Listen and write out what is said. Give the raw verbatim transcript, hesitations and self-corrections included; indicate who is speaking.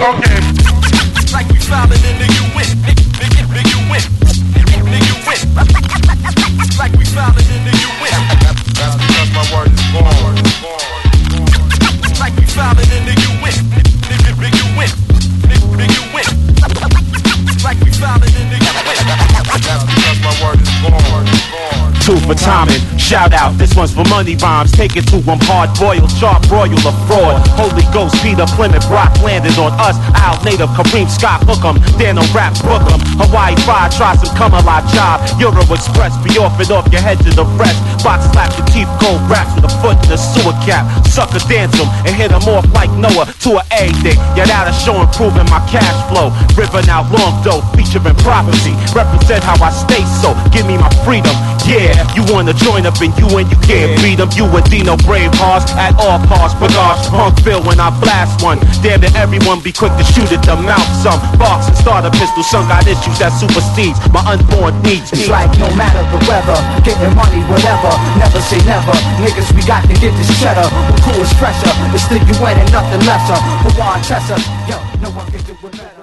Speaker 1: Okay. Like we found it in the U N. Nigga, nigga, you win. Nigga, you win. Like we found it in the U N. That's because my word is born. Like we found it in the U N. Nigga, nigga, you win. Nigga, nigga, you win. Like we found it in the U N. That's because my word is born.
Speaker 2: Two for timing, shout out, this one's for money rhymes. Take it to them hard boiled, sharp royal of fraud. Holy Ghost, Peter Plymouth Rock landed on us. Al native, Kareem Scott Hookem, Dan no rap Brooklyn. Hawaii Fried, try some come a lot job. Euro Express, be off and off your head to the rest. Box slap your teeth, gold raps with a foot in the sewer cap. Sucker dance them and hit them off like Noah to an A day. Yeah, that'll show improving my cash flow. River now long dough, featuring prophecy. Represent how I stay so, give me my freedom. Yeah, you wanna join up and you and you can't beat them. You and Dino brave hearts at all costs. Bagage Punkville when I blast one. Damn that everyone be quick to shoot at the mouth. Some box and start a pistol. Some got issues that supersedes my unborn needs.
Speaker 3: It's like no matter the weather, getting money whatever. Never say never. Niggas, we got to get this cheddar. Who cool is pressure? It's the U N and nothing lesser. Who want Tessa? Yo, no one can do it better.